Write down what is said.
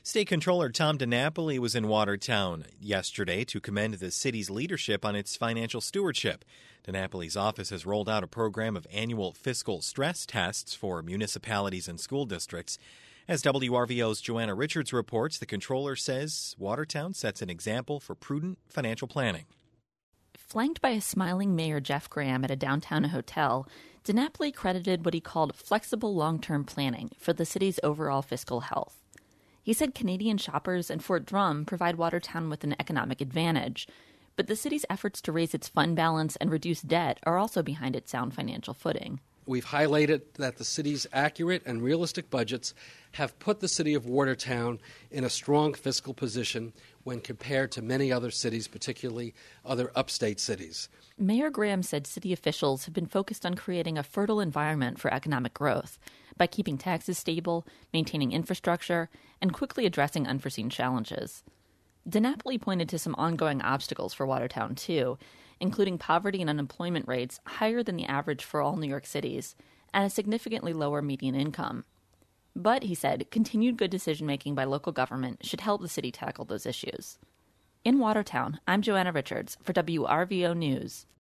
State Controller Tom DiNapoli was in Watertown yesterday to commend the city's leadership on its financial stewardship. DiNapoli's office has rolled out a program of annual fiscal stress tests for municipalities and school districts. As WRVO's Joanna Richards reports, the controller says Watertown sets an example for prudent financial planning. Flanked by a smiling Mayor Jeff Graham at a downtown hotel, DiNapoli credited what he called flexible long-term planning for the city's overall fiscal health. He said Canadian shoppers and Fort Drum provide Watertown with an economic advantage, but the city's efforts to raise its fund balance and reduce debt are also behind its sound financial footing. We've highlighted that the city's accurate and realistic budgets have put the city of Watertown in a strong fiscal position when compared to many other cities, particularly other upstate cities. Mayor Graham said city officials have been focused on creating a fertile environment for economic growth by keeping taxes stable, maintaining infrastructure, and quickly addressing unforeseen challenges. DiNapoli pointed to some ongoing obstacles for Watertown, too, including poverty and unemployment rates higher than the average for all New York cities and a significantly lower median income. But, he said, continued good decision-making by local government should help the city tackle those issues. In Watertown, I'm Joanna Richards for WRVO News.